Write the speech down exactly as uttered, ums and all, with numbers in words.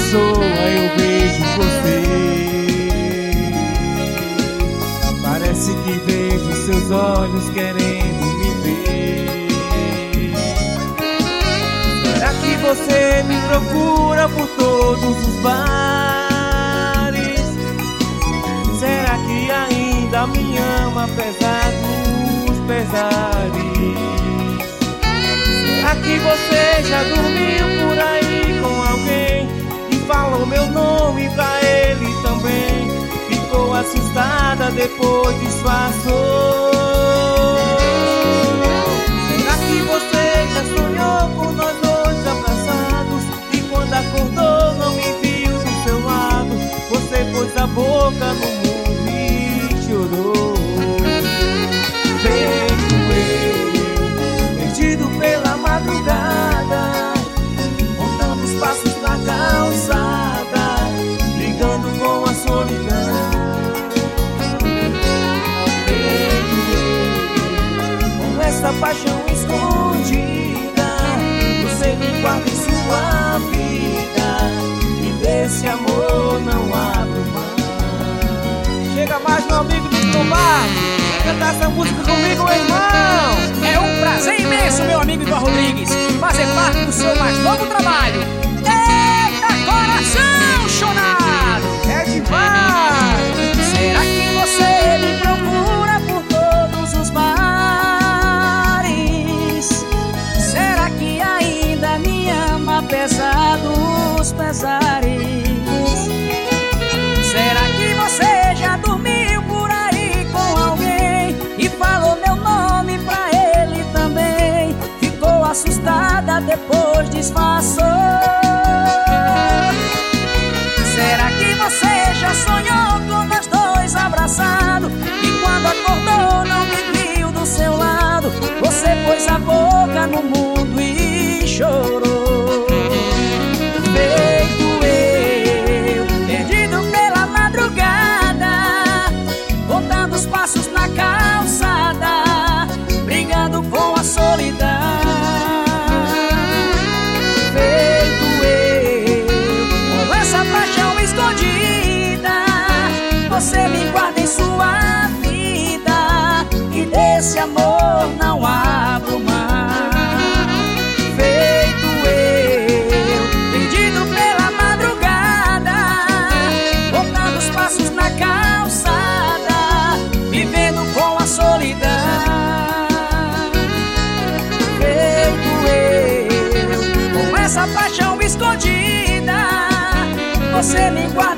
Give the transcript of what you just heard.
pessoa eu vejo você. Parece que vejo seus olhos querendo me ver. Será que você me procura por todos os bares? Será que ainda me ama apesar dos pesares? Será que você já dormiu por aí com alguém e falou meu nome pra ele também? Ficou assustada, depois disfarçou. Será que você já sonhou com nós dois abraçados e quando acordou não me viu do seu lado? Você pôs a boca no mundo e chorou. Feito eu, perdido pela madrugada, contando os passos na calçada, brigando com a solidão. Feito eu, com essa paixão escondida, você me guarda em sua vida, e desse amor não abro mão. Chega mais, meu amigo de Lombardi, vem cantar essa música comigo, irmão. É um prazer imenso, meu amigo Ivan Rodrigues, fazer parte do seu mais novo trabalho. Eita, coração chonado! É demais! Será que você me procura por todos os bares? Será que ainda me ama apesar dos pesares? Será que você já dormiu por aí com alguém e falou meu nome pra ele também? Ficou assustada, depois disfarçou. Será que você já sonhou com nós dois abraçados e quando acordou não me viu do seu lado? Você pôs a boca no mundo e chorou. Feito eu, perdido pela madrugada, contando os passos na calçada, brigando com a solidão. Feito eu, com essa paixão escondida, você me guarda em sua vida, e desse amor não abro mão. Feito eu, perdido pela madrugada, contando os passos na calçada, vivendo com a solidão. Feito eu, com essa paixão escondida, você me guarda